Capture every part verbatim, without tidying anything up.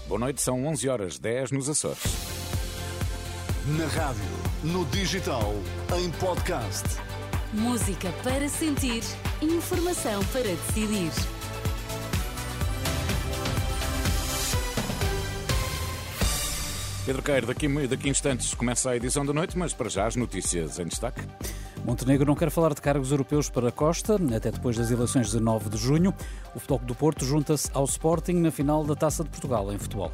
Boa noite, são onze horas e dez nos Açores. Na rádio, no digital, em podcast. Música para sentir, informação para decidir. Pedro Queiro, daqui, daqui a instantes começa a edição da noite, mas para já as notícias em destaque. Montenegro não quer falar de cargos europeus para Costa, até depois das eleições de nove de junho. O Futebol do Porto junta-se ao Sporting na final da Taça de Portugal em futebol.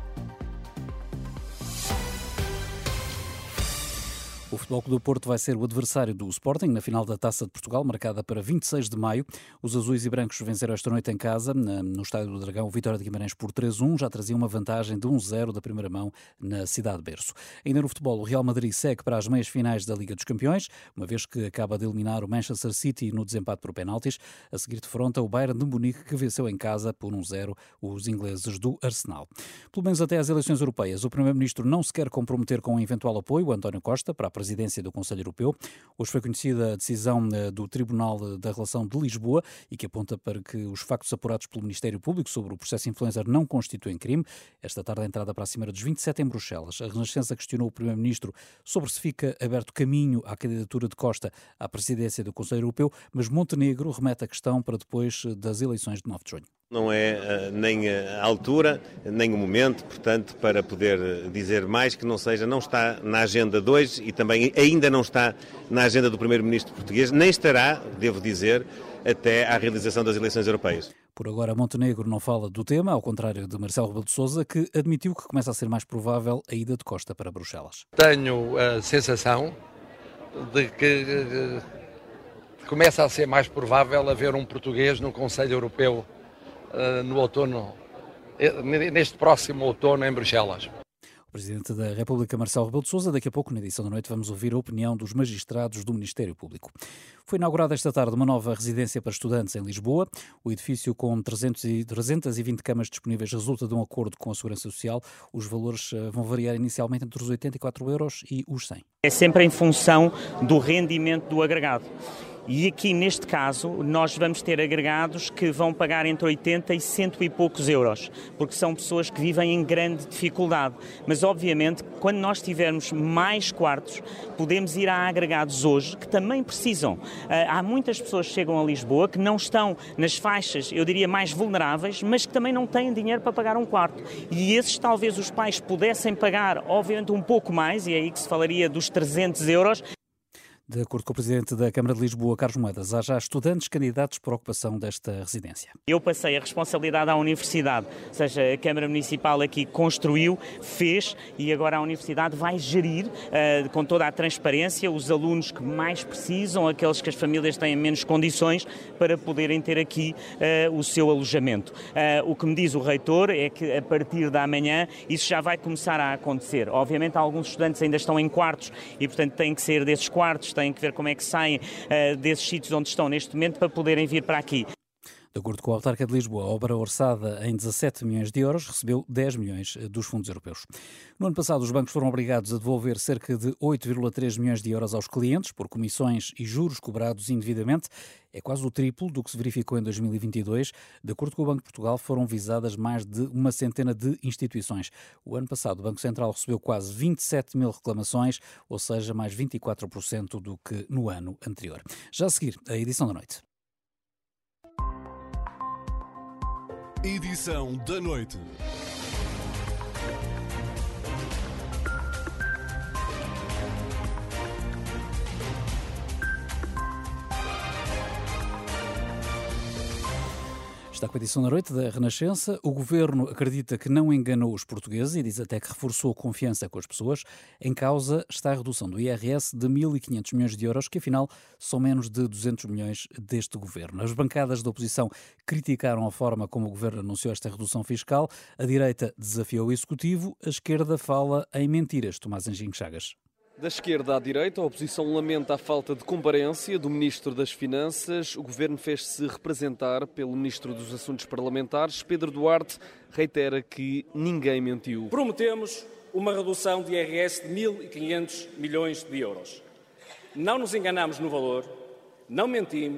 O Futebol do Porto vai ser o adversário do Sporting na final da Taça de Portugal, marcada para vinte e seis de maio. Os azuis e brancos venceram esta noite em casa, no Estádio do Dragão, o Vitória de Guimarães por três a um. Já trazia uma vantagem de um a zero da primeira mão na cidade de berço. Ainda no futebol, o Real Madrid segue para as meias finais da Liga dos Campeões, uma vez que acaba de eliminar o Manchester City no desempate por penaltis. A seguir defronta o Bayern de Munique, que venceu em casa por um a zero os ingleses do Arsenal. Pelo menos até às eleições europeias, o Primeiro-Ministro não se quer comprometer com um eventual apoio, António Costa, para a presidência do Conselho Europeu. Hoje foi conhecida a decisão do Tribunal da Relação de Lisboa e que aponta para que os factos apurados pelo Ministério Público sobre o processo influencer não constituem crime. Esta tarde a entrada para a Cimeira dos vinte e sete em Bruxelas. A Renascença questionou o Primeiro-Ministro sobre se fica aberto caminho à candidatura de Costa à presidência do Conselho Europeu, mas Montenegro remete a questão para depois das eleições de nove de junho. Não é uh, nem a altura, nem o momento, portanto, para poder dizer mais que não seja, não está na agenda de hoje e também ainda não está na agenda do Primeiro-Ministro português, nem estará, devo dizer, até à realização das eleições europeias. Por agora, Montenegro não fala do tema, ao contrário de Marcelo Rebelo de Sousa, que admitiu que começa a ser mais provável a ida de Costa para Bruxelas. Tenho a sensação de que uh, começa a ser mais provável haver um português no Conselho Europeu no outono, neste próximo outono em Bruxelas. O Presidente da República, Marcelo Rebelo de Sousa. Daqui a pouco, na edição da noite, vamos ouvir a opinião dos magistrados do Ministério Público. Foi inaugurada esta tarde uma nova residência para estudantes em Lisboa. O edifício, com trezentas e vinte camas disponíveis, resulta de um acordo com a Segurança Social. Os valores vão variar inicialmente entre os oitenta e quatro euros e os cem. É sempre em função do rendimento do agregado. E aqui, neste caso, nós vamos ter agregados que vão pagar entre oitenta e cento e poucos euros, porque são pessoas que vivem em grande dificuldade. Mas, obviamente, quando nós tivermos mais quartos, podemos ir a agregados hoje que também precisam. Há muitas pessoas que chegam a Lisboa que não estão nas faixas, eu diria, mais vulneráveis, mas que também não têm dinheiro para pagar um quarto. E esses, talvez, os pais pudessem pagar, obviamente, um pouco mais, e é aí que se falaria dos trezentos euros. De acordo com o Presidente da Câmara de Lisboa, Carlos Moedas, há já estudantes candidatos para a ocupação desta residência. Eu passei a responsabilidade à Universidade, ou seja, a Câmara Municipal aqui construiu, fez e agora a Universidade vai gerir uh, com toda a transparência os alunos que mais precisam, aqueles que as famílias têm menos condições para poderem ter aqui uh, o seu alojamento. Uh, o que me diz o Reitor é que a partir da manhã isso já vai começar a acontecer. Obviamente alguns estudantes ainda estão em quartos e, portanto, têm que sair desses quartos, têm que ver como é que saem uh, desses sítios onde estão neste momento para poderem vir para aqui. De acordo com a Autarca de Lisboa, a obra orçada em dezassete milhões de euros recebeu dez milhões dos fundos europeus. No ano passado, os bancos foram obrigados a devolver cerca de oito vírgula três milhões de euros aos clientes por comissões e juros cobrados indevidamente. É quase o triplo do que se verificou em dois mil e vinte e dois. De acordo com o Banco de Portugal, foram visadas mais de uma centena de instituições. O ano passado, o Banco Central recebeu quase vinte e sete mil reclamações, ou seja, mais vinte e quatro por cento do que no ano anterior. Já a seguir, a edição da noite. Edição da noite. Está com a edição da noite da Renascença. O Governo acredita que não enganou os portugueses e diz até que reforçou a confiança com as pessoas. Em causa está a redução do I R S de mil e quinhentos milhões de euros, que afinal são menos de duzentos milhões deste Governo. As bancadas da oposição criticaram a forma como o Governo anunciou esta redução fiscal. A direita desafiou o Executivo. A esquerda fala em mentiras. Tomás Anjinho Chagas. Da esquerda à direita, a oposição lamenta a falta de comparência do Ministro das Finanças. O Governo fez-se representar pelo Ministro dos Assuntos Parlamentares. Pedro Duarte reitera que ninguém mentiu. Prometemos uma redução de I R S de mil e quinhentos milhões de euros. Não nos enganamos no valor, não mentimos,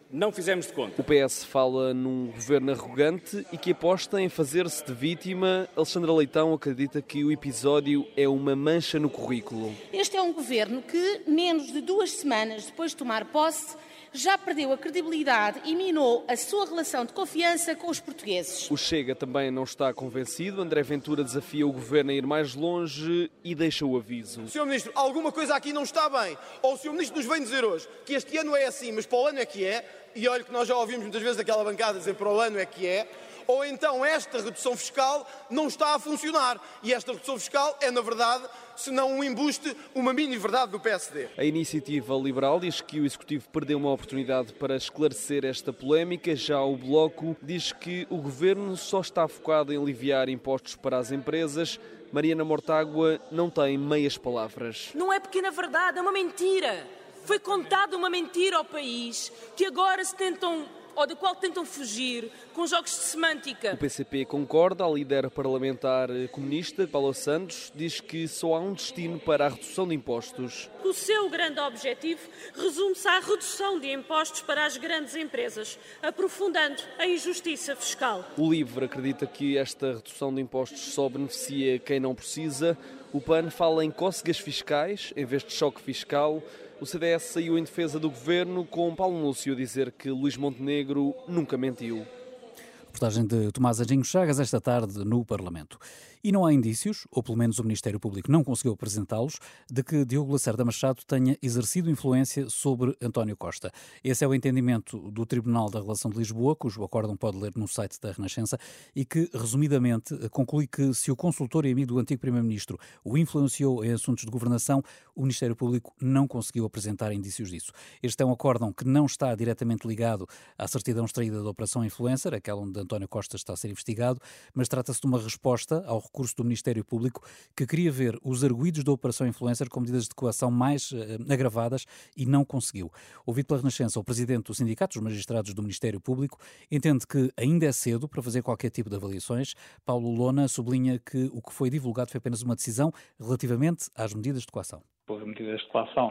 Não fizemos de conta. O P S fala num governo arrogante e que aposta em fazer-se de vítima. Alexandra Leitão acredita que o episódio é uma mancha no currículo. Este é um governo que, menos de duas semanas depois de tomar posse, já perdeu a credibilidade e minou a sua relação de confiança com os portugueses. O Chega também não está convencido. André Ventura desafia o governo a ir mais longe e deixa o aviso. senhor Ministro, alguma coisa aqui não está bem. Ou o senhor Ministro nos vem dizer hoje que este ano é assim, mas para o ano é que é, e olha que nós já ouvimos muitas vezes aquela bancada dizer para o ano é que é, ou então esta redução fiscal não está a funcionar. E esta redução fiscal é, na verdade, se não um embuste, uma mini-verdade do P S D. A Iniciativa Liberal diz que o Executivo perdeu uma oportunidade para esclarecer esta polémica. Já o Bloco diz que o Governo só está focado em aliviar impostos para as empresas. Mariana Mortágua não tem meias palavras. Não é pequena verdade, é uma mentira. Foi contada uma mentira ao país que agora se tentam... ou da qual tentam fugir com jogos de semântica. O P C P concorda. A líder parlamentar comunista, Paula Santos, diz que só há um destino para a redução de impostos. O seu grande objetivo resume-se à redução de impostos para as grandes empresas, aprofundando a injustiça fiscal. O LIVRE acredita que esta redução de impostos só beneficia quem não precisa. O P A N fala em cócegas fiscais em vez de choque fiscal. O C D S saiu em defesa do governo, com Paulo Núcio a dizer que Luís Montenegro nunca mentiu. Reportagem de Tomás Anjinho Chagas esta tarde no Parlamento. E não há indícios, ou pelo menos o Ministério Público não conseguiu apresentá-los, de que Diogo Lacerda Machado tenha exercido influência sobre António Costa. Esse é o entendimento do Tribunal da Relação de Lisboa, cujo acórdão pode ler no site da Renascença, e que, resumidamente, conclui que se o consultor e amigo do antigo Primeiro-Ministro o influenciou em assuntos de governação, o Ministério Público não conseguiu apresentar indícios disso. Este é um acórdão que não está diretamente ligado à certidão extraída da Operação Influencer, aquela onde António Costa está a ser investigado, mas trata-se de uma resposta ao recurso do Ministério Público que queria ver os arguidos da Operação Influencer com medidas de coação mais eh, agravadas e não conseguiu. Ouvido pela Renascença, o presidente do Sindicato dos Magistrados do Ministério Público entende que ainda é cedo para fazer qualquer tipo de avaliações. Paulo Lona sublinha que o que foi divulgado foi apenas uma decisão relativamente às medidas de coação. Houve medidas de coação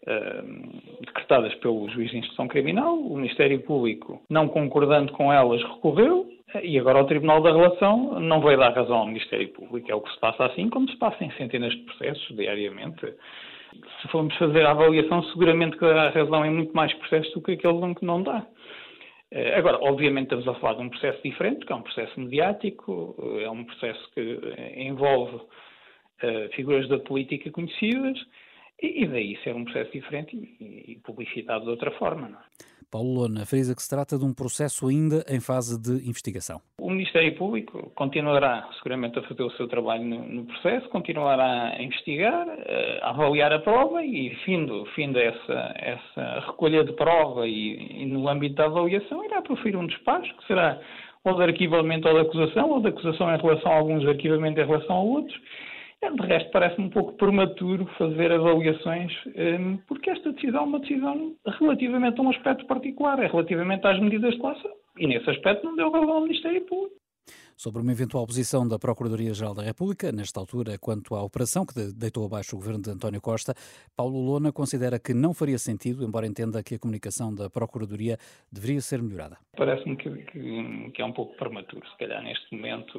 uh, decretadas pelo juiz de instrução criminal, o Ministério Público, não concordando com elas, recorreu. E agora o Tribunal da Relação não vai dar razão ao Ministério Público. É o que se passa assim, como se passa em centenas de processos diariamente. Se formos fazer a avaliação, seguramente que dará razão em muito mais processos do que aqueles que não dá. Agora, obviamente estamos a falar de um processo diferente, que é um processo mediático, é um processo que envolve uh, figuras da política conhecidas, e, e daí ser um processo diferente e, e publicitado de outra forma, não é? Paulo Lona frisa que se trata de um processo ainda em fase de investigação. O Ministério Público continuará seguramente a fazer o seu trabalho no, no processo, continuará a investigar, a avaliar a prova e, findo, findo essa, essa recolha de prova e, e no âmbito da avaliação, irá proferir um despacho que será ou de arquivamento ou de acusação, ou de acusação em relação a alguns, de arquivamento em relação a outros. De resto, parece-me um pouco prematuro fazer avaliações, porque esta decisão é uma decisão relativamente a um aspecto particular, é relativamente às medidas de coação. E nesse aspecto não deu razão ao Ministério Público. Sobre uma eventual posição da Procuradoria-Geral da República, nesta altura, quanto à operação que deitou abaixo o governo de António Costa, Paulo Lona considera que não faria sentido, embora entenda que a comunicação da Procuradoria deveria ser melhorada. Parece-me que, que, que é um pouco prematuro, se calhar, neste momento.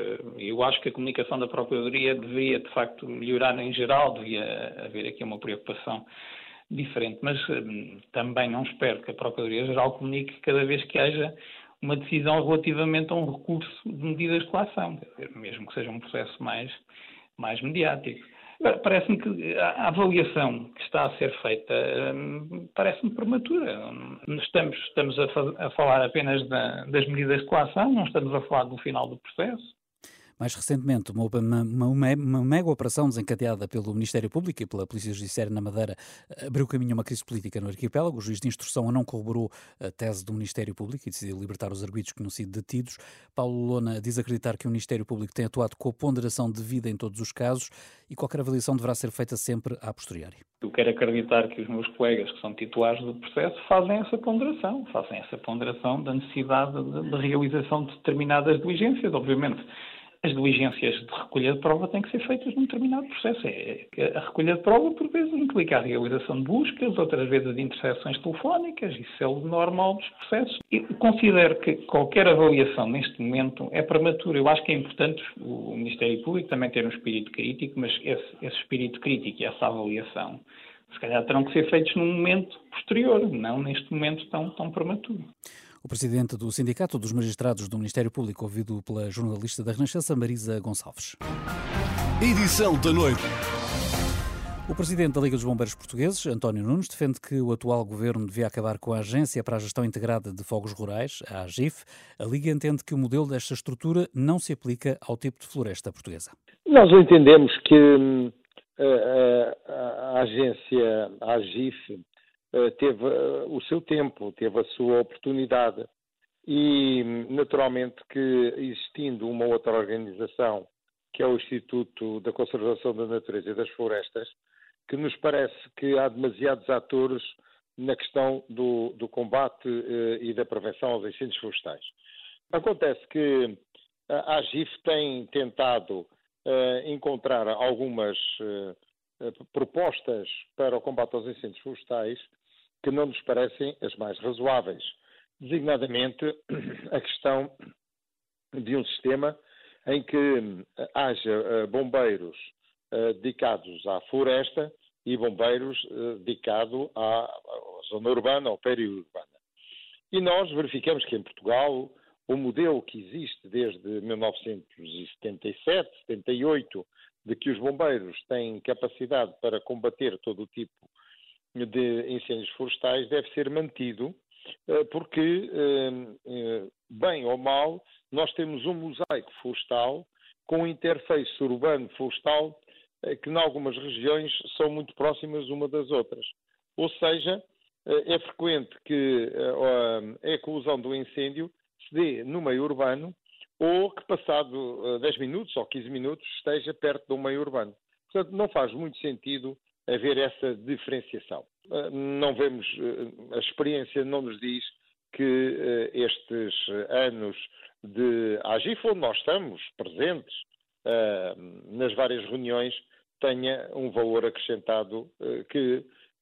Eu acho que a comunicação da Procuradoria deveria, de facto, melhorar em geral, devia haver aqui uma preocupação diferente, mas também não espero que a Procuradoria-Geral comunique cada vez que haja uma decisão relativamente a um recurso de medidas de coação, mesmo que seja um processo mais, mais mediático. Agora, parece-me que a avaliação que está a ser feita hum, parece-me prematura. Estamos, estamos a, faz, a falar apenas da, das medidas de coação, não estamos a falar do final do processo. Mais recentemente, uma, uma, uma, uma mega operação desencadeada pelo Ministério Público e pela Polícia Judiciária na Madeira abriu caminho a uma crise política no arquipélago. O juiz de instrução não corroborou a tese do Ministério Público e decidiu libertar os arguidos que tinham sido detidos. Paulo Lona diz acreditar que o Ministério Público tem atuado com a ponderação devida em todos os casos e qualquer avaliação deverá ser feita sempre a posteriori. Eu quero acreditar que os meus colegas que são titulares do processo fazem essa ponderação, fazem essa ponderação da necessidade de, de realização de determinadas diligências. Obviamente, as diligências de recolha de prova têm que ser feitas num determinado processo. É, a recolha de prova, por vezes, implica a realização de buscas, outras vezes de interseções telefónicas, isso é o normal dos processos. E considero que qualquer avaliação neste momento é prematura. Eu acho que é importante o Ministério Público também ter um espírito crítico, mas esse, esse espírito crítico e essa avaliação, se calhar, terão que ser feitos num momento posterior, não neste momento tão, tão prematuro. O presidente do Sindicato dos Magistrados do Ministério Público, ouvido pela jornalista da Renascença, Marisa Gonçalves. Edição da noite. O presidente da Liga dos Bombeiros Portugueses, António Nunes, defende que o atual governo devia acabar com a Agência para a Gestão Integrada de Fogos Rurais, a AGIF. A Liga entende que o modelo desta estrutura não se aplica ao tipo de floresta portuguesa. Nós entendemos que a, a, a agência, a AGIF, teve o seu tempo, teve a sua oportunidade e, naturalmente, que existindo uma outra organização, que é o Instituto da Conservação da Natureza e das Florestas, que nos parece que há demasiados atores na questão do, do combate eh, e da prevenção aos incêndios florestais. Acontece que a AGIF tem tentado eh, encontrar algumas eh, propostas para o combate aos incêndios florestais que não nos parecem as mais razoáveis, designadamente a questão de um sistema em que haja bombeiros dedicados à floresta e bombeiros dedicados à zona urbana ou periurbana. E nós verificamos que em Portugal o modelo que existe desde mil novecentos e setenta e sete, setenta e oito, de que os bombeiros têm capacidade para combater todo o tipo de incêndios florestais deve ser mantido, porque, bem ou mal, nós temos um mosaico florestal com um interface urbano-florestal que, em algumas regiões, são muito próximas uma das outras. Ou seja, é frequente que a eclosão do incêndio se dê no meio urbano ou que, passado dez minutos ou quinze minutos, esteja perto do meio urbano. Portanto, não faz muito sentido haver essa diferenciação. Não vemos, a experiência não nos diz que estes anos de AGIF, onde nós estamos presentes nas várias reuniões, tenha um valor acrescentado que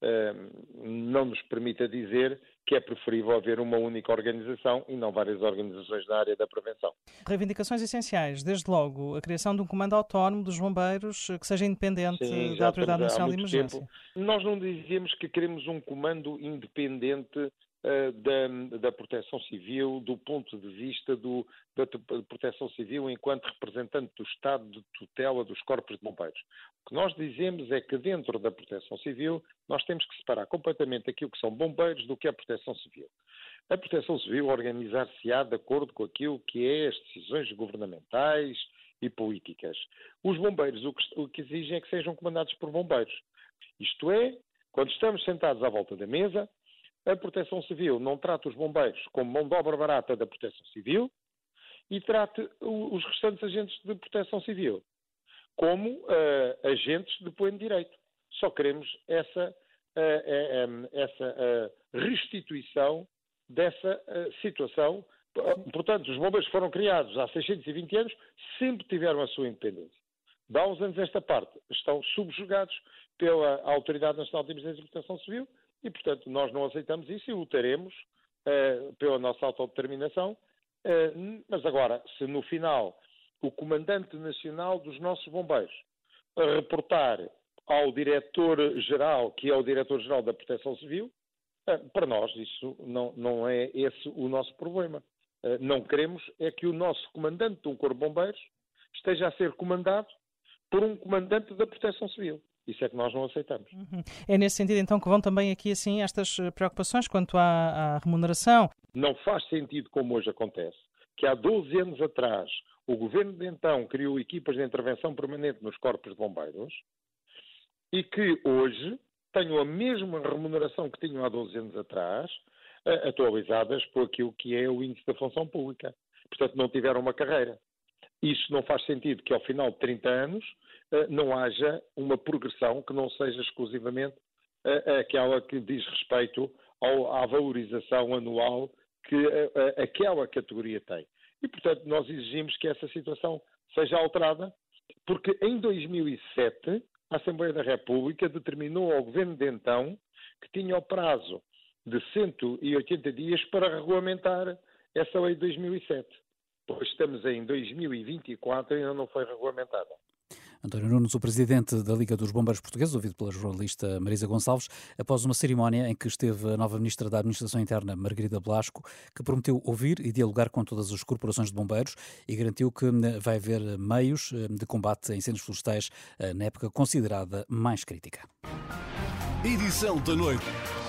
não nos permita dizer que é preferível haver uma única organização e não várias organizações na área da prevenção. Reivindicações essenciais, desde logo a criação de um comando autónomo dos bombeiros que seja independente Sim, da Autoridade Nacional de Emergência. Tempo. Nós não dizemos que queremos um comando independente uh, da, da Proteção Civil, do ponto de vista do, da Proteção Civil enquanto representante do Estado de tutela dos corpos de bombeiros. O que nós dizemos é que dentro da Proteção Civil nós temos que separar completamente aquilo que são bombeiros do que é a Proteção Civil. A Proteção Civil organizar-se-á de acordo com aquilo que é as decisões governamentais e políticas. Os bombeiros o que, o que exigem é que sejam comandados por bombeiros. Isto é, quando estamos sentados à volta da mesa, a Proteção Civil não trata os bombeiros como mão de obra barata da Proteção Civil e trata os restantes agentes de Proteção Civil como uh, agentes de pleno direito. Só queremos essa, uh, uh, essa uh, restituição dessa uh, situação. Portanto, os bombeiros foram criados há seiscentos e vinte anos, sempre tiveram a sua independência. De há uns anos esta parte estão subjugados pela Autoridade Nacional de Emergência e Proteção Civil e, portanto, nós não aceitamos isso e lutaremos uh, pela nossa autodeterminação. Uh, mas agora, se no final o Comandante Nacional dos nossos bombeiros a reportar ao Diretor-Geral, que é o Diretor-Geral da Proteção Civil, uh, para nós isso não, não é esse o nosso problema. Uh, não queremos é que o nosso Comandante de um Corpo de Bombeiros esteja a ser comandado por um Comandante da Proteção Civil. Isso é que nós não aceitamos. Uhum. É nesse sentido, então, que vão também aqui, assim, estas preocupações quanto à, à remuneração? Não faz sentido, como hoje acontece, que há doze anos atrás o Governo de então criou equipas de intervenção permanente nos corpos de bombeiros e que hoje tenham a mesma remuneração que tinham há doze anos atrás, atualizadas por aquilo que é o índice da função pública. Portanto, não tiveram uma carreira. Isso não faz sentido que ao final de trinta anos não haja uma progressão que não seja exclusivamente aquela que diz respeito ao, à valorização anual que aquela categoria tem. E, portanto, nós exigimos que essa situação seja alterada, porque em dois mil e sete a Assembleia da República determinou ao Governo de então que tinha o prazo de cento e oitenta dias para regulamentar essa lei de dois mil e sete. Pois estamos em dois mil e vinte e quatro e ainda não foi regulamentada. António Nunes, o presidente da Liga dos Bombeiros Portugueses, ouvido pela jornalista Marisa Gonçalves, após uma cerimónia em que esteve a nova ministra da Administração Interna, Margarida Blasco, que prometeu ouvir e dialogar com todas as corporações de bombeiros e garantiu que vai haver meios de combate a incêndios florestais na época considerada mais crítica. Edição da noite.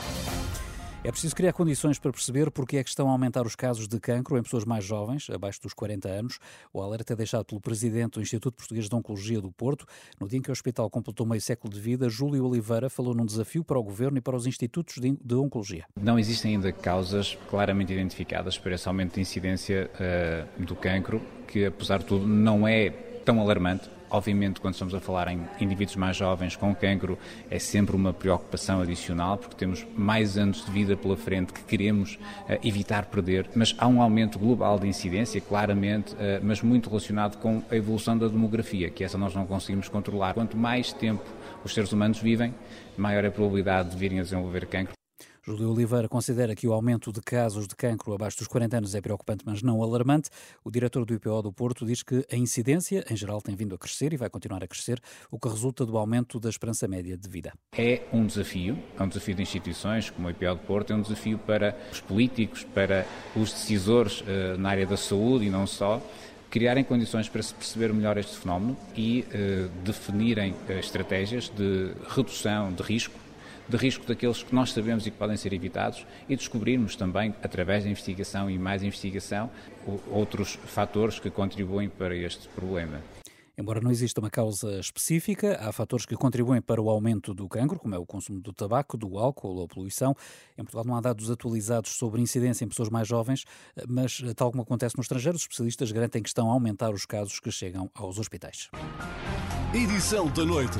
É preciso criar condições para perceber porque é que estão a aumentar os casos de cancro em pessoas mais jovens, abaixo dos quarenta anos. O alerta é deixado pelo presidente do Instituto Português de Oncologia do Porto. No dia em que o hospital completou meio século de vida, Júlio Oliveira falou num desafio para o Governo e para os institutos de, de Oncologia. Não existem ainda causas claramente identificadas para esse aumento de incidência uh, do cancro, que apesar de tudo não é tão alarmante. Obviamente, quando estamos a falar em indivíduos mais jovens com cancro, é sempre uma preocupação adicional, porque temos mais anos de vida pela frente que queremos uh, evitar perder, mas há um aumento global de incidência, claramente, uh, mas muito relacionado com a evolução da demografia, que essa nós não conseguimos controlar. Quanto mais tempo os seres humanos vivem, maior é a probabilidade de virem a desenvolver cancro. Júlio Oliveira considera que o aumento de casos de cancro abaixo dos quarenta anos é preocupante, mas não alarmante. O diretor do I P O do Porto diz que a incidência, em geral, tem vindo a crescer e vai continuar a crescer, o que resulta do aumento da esperança média de vida. É um desafio, é um desafio de instituições como o I P O do Porto, é um desafio para os políticos, para os decisores uh, na área da saúde e não só, criarem condições para se perceber melhor este fenómeno e uh, definirem uh, estratégias de redução de risco, de risco daqueles que nós sabemos e que podem ser evitados e descobrirmos também, através da investigação e mais investigação, outros fatores que contribuem para este problema. Embora não exista uma causa específica, há fatores que contribuem para o aumento do cancro, como é o consumo do tabaco, do álcool ou a poluição. Em Portugal não há dados atualizados sobre incidência em pessoas mais jovens, mas, tal como acontece no estrangeiro, os especialistas garantem que estão a aumentar os casos que chegam aos hospitais. Edição da noite.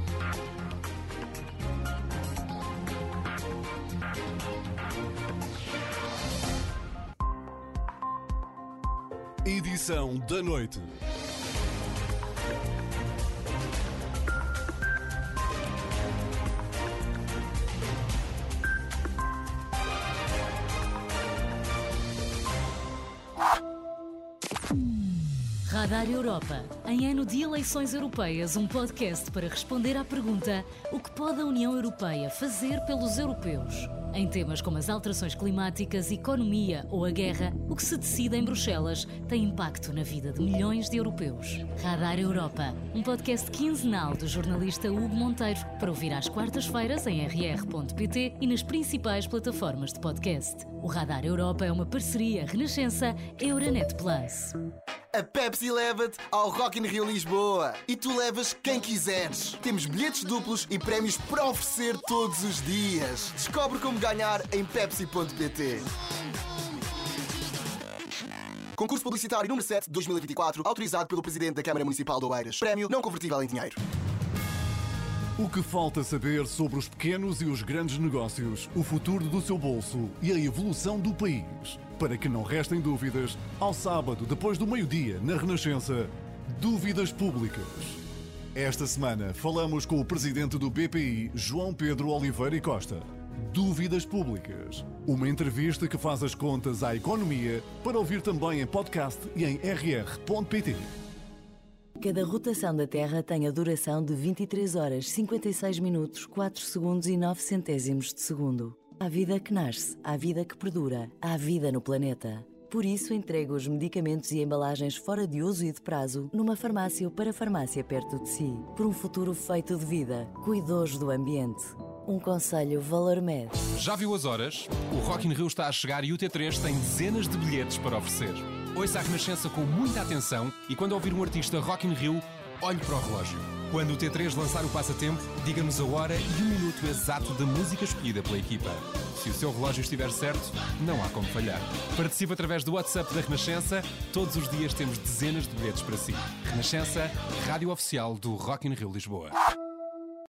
Edição da noite. Radar Europa. Em ano de eleições europeias, um podcast para responder à pergunta: o que pode a União Europeia fazer pelos europeus? Em temas como as alterações climáticas, economia ou a guerra, o que se decide em Bruxelas tem impacto na vida de milhões de europeus. Radar Europa, um podcast quinzenal do jornalista Hugo Monteiro, para ouvir às quartas-feiras em r r ponto p t e nas principais plataformas de podcast. O Radar Europa é uma parceria Renascença-Euronet Plus. A Pepsi leva-te ao Rock in Rio Lisboa e tu levas quem quiseres. Temos bilhetes duplos e prémios para oferecer todos os dias. Descobre como ganhar em pepsi ponto p t. Concurso publicitário número sete de dois mil e vinte e quatro, autorizado pelo Presidente da Câmara Municipal de Oeiras. Prémio não convertível em dinheiro. O que falta saber sobre os pequenos e os grandes negócios, o futuro do seu bolso e a evolução do país. Para que não restem dúvidas, ao sábado, depois do meio-dia, na Renascença, Dúvidas Públicas. Esta semana falamos com o presidente do B P I, João Pedro Oliveira e Costa. Dúvidas Públicas. Uma entrevista que faz as contas à economia, para ouvir também em podcast e em r r ponto p t. Cada rotação da Terra tem a duração de vinte e três horas, cinquenta e seis minutos, quatro segundos e nove centésimos de segundo. Há vida que nasce, há vida que perdura, há vida no planeta. Por isso, entrega os medicamentos e embalagens fora de uso e de prazo numa farmácia ou para farmácia perto de si. Por um futuro feito de vida, cuidados do ambiente. Um conselho Valormed. Já viu as horas? O Rock in Rio está a chegar e o T três tem dezenas de bilhetes para oferecer. Ouça a Renascença com muita atenção e quando ouvir um artista Rock in Rio, olhe para o relógio. Quando o T três lançar o passatempo, diga-nos a hora e o minuto exato da música escolhida pela equipa. Se o seu relógio estiver certo, não há como falhar. Participe através do WhatsApp da Renascença. Todos os dias temos dezenas de bilhetes para si. Renascença, rádio oficial do Rock in Rio Lisboa.